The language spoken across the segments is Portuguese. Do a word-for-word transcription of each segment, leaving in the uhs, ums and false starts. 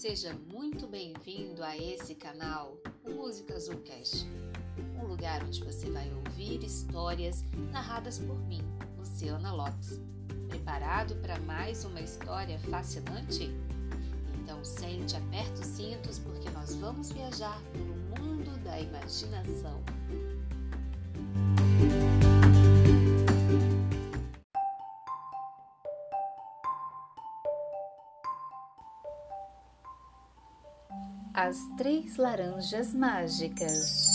Seja muito bem-vindo a esse canal, o Música Azulcast, um lugar onde você vai ouvir histórias narradas por mim, Luciana Lopes. Preparado para mais uma história fascinante? Então sente, aperta os cintos porque nós vamos viajar pelo mundo da imaginação. As Três Laranjas Mágicas.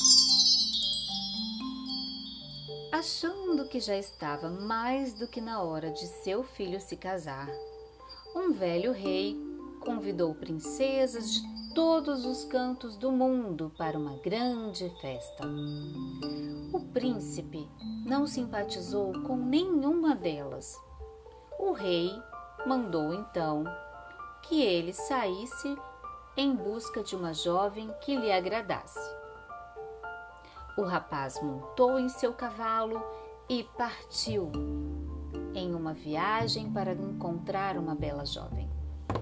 Achando que já estava mais do que na hora de seu filho se casar, um velho rei convidou princesas de todos os cantos do mundo para uma grande festa. O príncipe não simpatizou com nenhuma delas. O rei mandou então que ele saísse em busca de uma jovem que lhe agradasse. O rapaz montou em seu cavalo e partiu em uma viagem para encontrar uma bela jovem.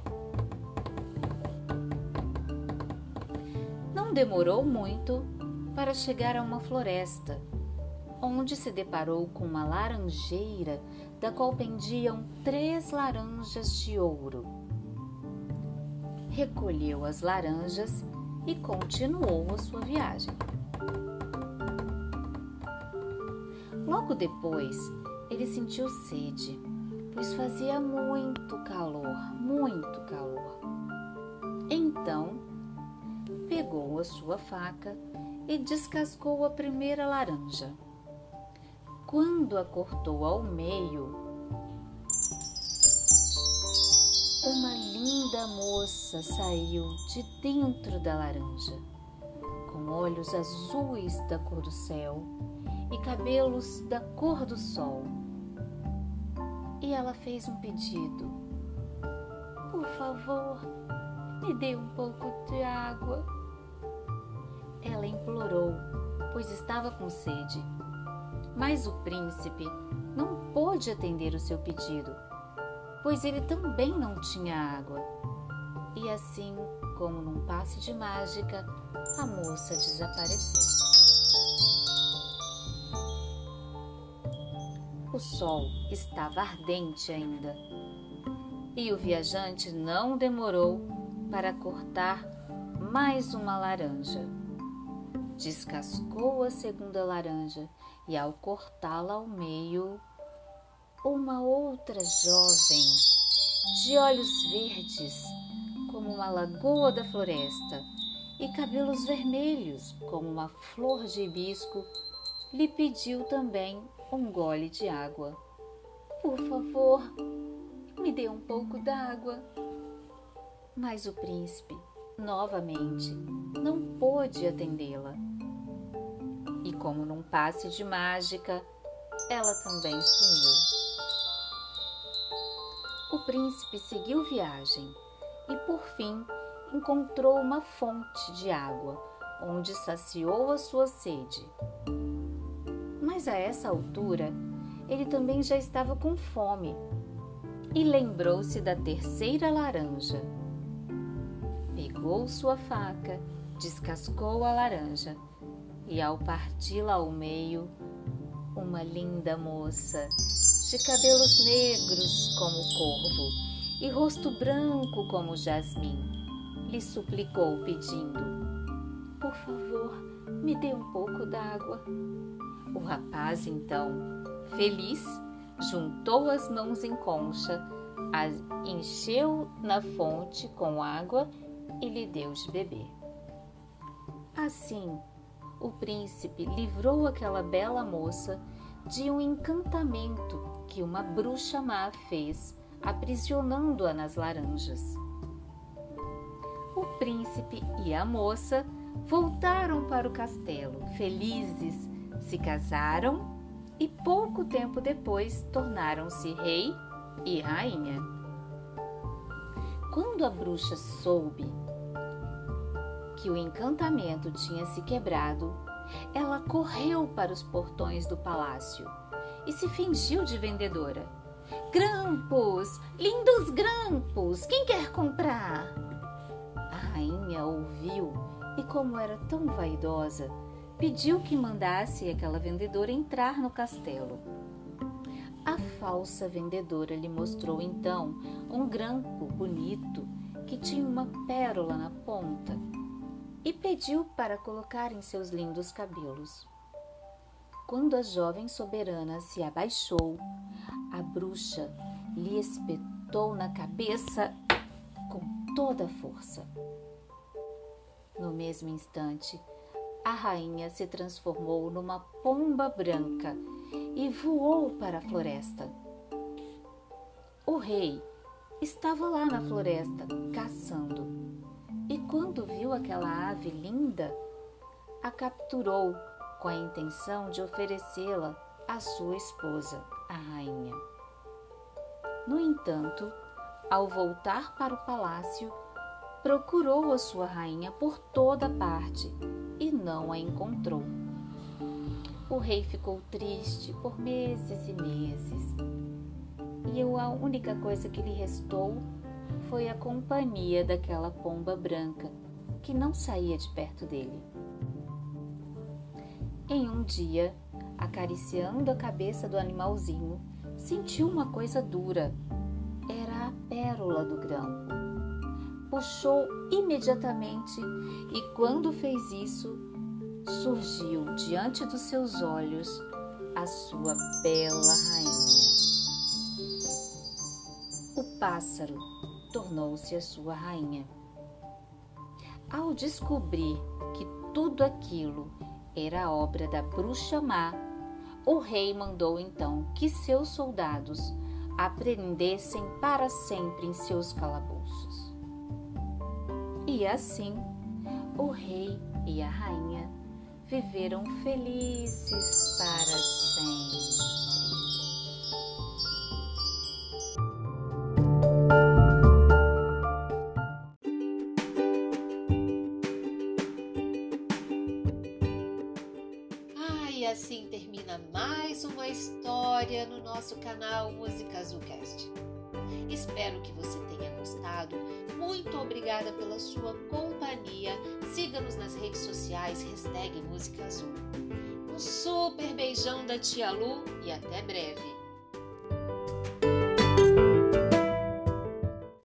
Não demorou muito para chegar a uma floresta, onde se deparou com uma laranjeira da qual pendiam três laranjas de ouro. Recolheu as laranjas e continuou a sua viagem. Logo depois, ele sentiu sede, pois fazia muito calor, muito calor. Então, pegou a sua faca e descascou a primeira laranja. Quando a cortou ao meio, uma linda moça saiu de dentro da laranja, com olhos azuis da cor do céu e cabelos da cor do sol. E ela fez um pedido: por favor, me dê um pouco de água. Ela implorou, pois estava com sede. Mas o príncipe não pôde atender o seu pedido, pois ele também não tinha água. E assim, como num passe de mágica, a moça desapareceu. O sol estava ardente ainda, e o viajante não demorou para cortar mais uma laranja. Descascou a segunda laranja e, ao cortá-la ao meio, uma outra jovem, de olhos verdes, como uma lagoa da floresta, e cabelos vermelhos, como uma flor de hibisco, lhe pediu também um gole de água. Por favor, me dê um pouco d'água. Mas o príncipe, novamente, não pôde atendê-la. E como num passe de mágica, ela também sumiu. O príncipe seguiu viagem e, por fim, encontrou uma fonte de água, onde saciou a sua sede. Mas a essa altura, ele também já estava com fome e lembrou-se da terceira laranja. Pegou sua faca, descascou a laranja e, ao parti-la ao meio, uma linda moça de cabelos negros como o corvo e rosto branco como o jasmim, lhe suplicou pedindo: por favor, me dê um pouco d'água. O rapaz, então, feliz, juntou as mãos em concha, a encheu na fonte com água e lhe deu de beber. Assim, o príncipe livrou aquela bela moça de um encantamento que uma bruxa má fez, aprisionando-a nas laranjas. O príncipe e a moça voltaram para o castelo, felizes, se casaram e pouco tempo depois tornaram-se rei e rainha. Quando a bruxa soube que o encantamento tinha se quebrado, ela correu para os portões do palácio e se fingiu de vendedora. Grampos, lindos grampos, quem quer comprar? rainha ouviu e, como era tão vaidosa, pediu que mandasse aquela vendedora entrar no castelo. A falsa vendedora lhe mostrou então um grampo bonito que tinha uma pérola na ponta e pediu para colocar em seus lindos cabelos. Quando a jovem soberana se abaixou, a bruxa lhe espetou na cabeça com toda a força. No mesmo instante, a rainha se transformou numa pomba branca e voou para a floresta. O rei estava lá na floresta caçando e, quando viu aquela ave linda, a capturou com a intenção de oferecê-la à sua esposa, a rainha. No entanto, ao voltar para o palácio, procurou a sua rainha por toda parte e não a encontrou. O rei ficou triste por meses e meses, e a única coisa que lhe restou foi a companhia daquela pomba branca que não saía de perto dele. Em um dia, acariciando a cabeça do animalzinho, sentiu uma coisa dura. Era a pérola do grampo. Puxou imediatamente e, quando fez isso, surgiu diante dos seus olhos a sua bela rainha. O pássaro tornou-se a sua rainha. Ao descobrir que tudo aquilo era obra da bruxa má, o rei mandou então que seus soldados a prendessem para sempre em seus calabouços. E assim, o rei e a rainha viveram felizes para sempre. E assim termina mais uma história no nosso canal Música Azulcast. Espero que você tenha gostado. Muito obrigada pela sua companhia. Siga-nos nas redes sociais, hashtag Música Azul. Um super beijão da Tia Lu e até breve.